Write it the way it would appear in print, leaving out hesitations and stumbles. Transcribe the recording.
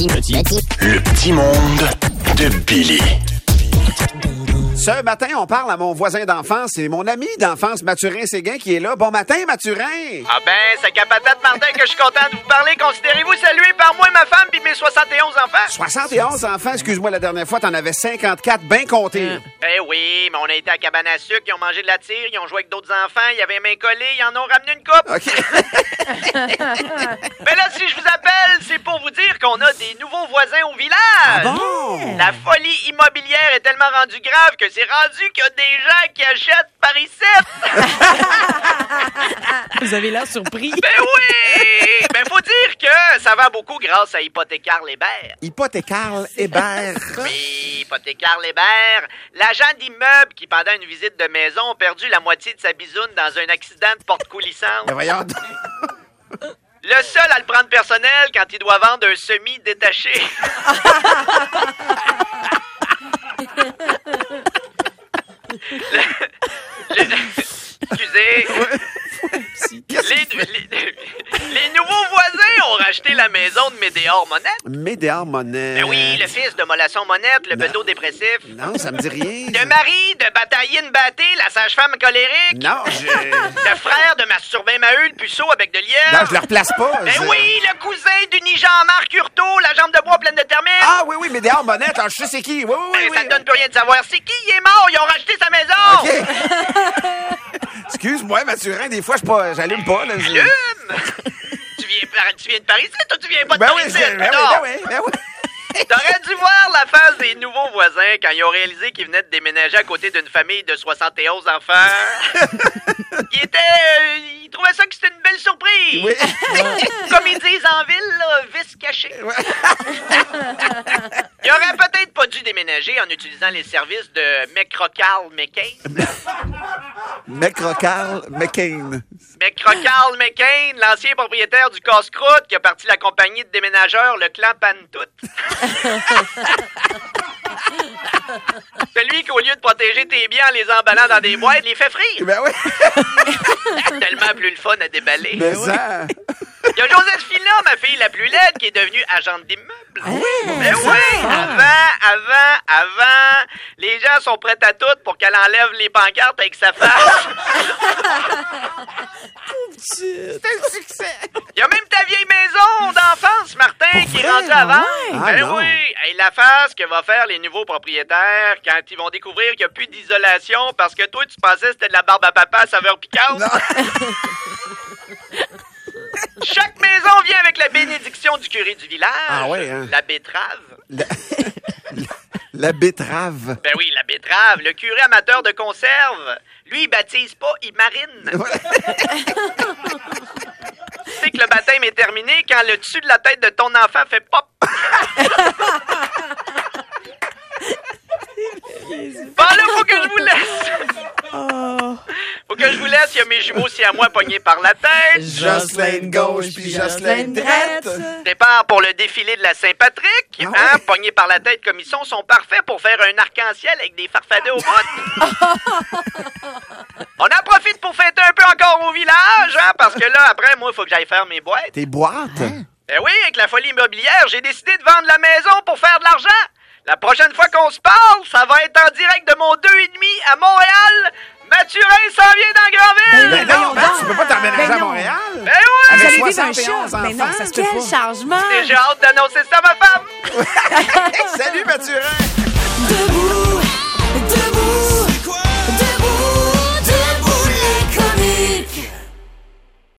Le petit monde de Billy. Ce matin, on parle à mon voisin d'enfance. C'est mon ami d'enfance, Mathurin Séguin, qui est là. Bon matin, Mathurin! Ah ben, c'est qu'à patate Martin que je suis content de vous parler. Considérez-vous salué par moi et ma femme puis mes 71 enfants. 71 enfants, excuse-moi, la dernière fois, t'en avais 54, bien comptés. Eh oui, mais on a été à cabane à sucre, ils ont mangé de la tire, ils ont joué avec d'autres enfants, il y avait main collée, ils en ont ramené une coupe. OK. Mais là, si je vous appelle, c'est pour vous dire qu'on a des nouveaux voisins au village. Ah bon? La folie immobilière est tellement rendue grave que c'est rendu qu'il y a des gens qui achètent par ici. Vous avez l'air surpris. Ben oui! Ben faut dire que ça va beaucoup grâce à Hypothécaire Lébert. Hypothécaire Hébert. Oui, Hypothécaire Lébert, l'agent d'immeuble qui, pendant une visite de maison, a perdu la moitié de sa bisoune dans un accident de porte coulissante. Mais voyons donc. Le seul à le prendre personnel quand il doit vendre un semi-détaché. Excusez. Les nouveaux voisins ont racheté la maison de Médéor Monette. Médéor Monette. Ben oui, le fils de Molasson Monette, le bedeau dépressif. Non, ça me dit rien. Le mari de Batailline Batté, la sage-femme colérique. Non, Le frère de Masturbin Maheu, le puceau avec de lièvre. Non, je le replace pas. Ben oui, le cousin d'Uni Jean-Marc Hurtaud, la jambe de bois pleine de termites. Ah oui, Médéor Monette, alors je sais c'est qui. Oui, Ben, ça ne donne plus rien de savoir. C'est qui? Il est mort. Ils ont racheté sa maison. OK. Excuse-moi, Mathurin, des fois, j'allume pas. Là, Allume. Tu viens de Paris, toi, tu viens pas de Ben Paris, oui, c'est ben oui. T'aurais dû voir la face des nouveaux voisins quand ils ont réalisé qu'ils venaient de déménager à côté d'une famille de 71 enfants. Ils trouvaient ça que c'était une belle surprise. Oui. Comme ils disent en ville, là, vice caché. Ils auraient peut-être pas dû déménager en utilisant les services de McRocarl McCain. McRocarl McCain. McRocarl McCain, l'ancien propriétaire du casse-croûte qui a parti la compagnie de déménageurs Le Clan Pantoute. Celui qui, au lieu de protéger tes biens en les emballant dans des boîtes, les fait frire. Ben oui. Tellement plus le fun à déballer. Mais ça. Il y a Joséphine, ma fille la plus laide, qui est devenue agente d'immeuble. Ah oui? Mais oui! Avant, les gens sont prêts à tout pour qu'elle enlève les pancartes avec sa face. C'est un succès. Il y a même ta vieille maison d'enfance, Martin, qui est rendue à vendre. Ah Ben non. oui! Hey, la face que vont faire les nouveaux propriétaires quand ils vont découvrir qu'il n'y a plus d'isolation parce que toi, tu pensais que c'était de la barbe à papa à saveur piquante. Chaque maison vient avec la bénédiction du curé du village. Ah ouais, hein? La betterave. La betterave. Ben oui, la betterave. Le curé amateur de conserve. Lui, il baptise pas, il marine. Tu sais que le baptême est terminé quand le dessus de la tête de ton enfant fait pop. Bon, là, faut que je vous laisse. Faut que je vous laisse. Il y a mes jumeaux siamois pognés par la tête. Jocelyne gauche puis Jocelyne droite. Départ pour le défilé de la Saint-Patrick. Ah Hein, ouais? pognés par la tête comme ils sont parfaits pour faire un arc-en-ciel avec des farfadets au bout. On en profite pour fêter un peu encore au village, hein, parce que là, après, moi, il faut que j'aille faire mes boîtes. Tes boîtes? Ben oui, avec la folie immobilière, j'ai décidé de vendre la maison pour faire de l'argent. La prochaine fois qu'on se parle, ça va être en direct de mon 2,5 à Montréal. Mathurin s'en vient dans Grandville. Ben non, voyons ben, donc. tu peux pas t'emménager Ben à non. Montréal. Ben oui! Avec Vous allez vivre un 71 chat. Ben non, enfants. ça se peut Quel pas. changement! J'ai hâte d'annoncer ça à ma femme. Salut, Mathurin.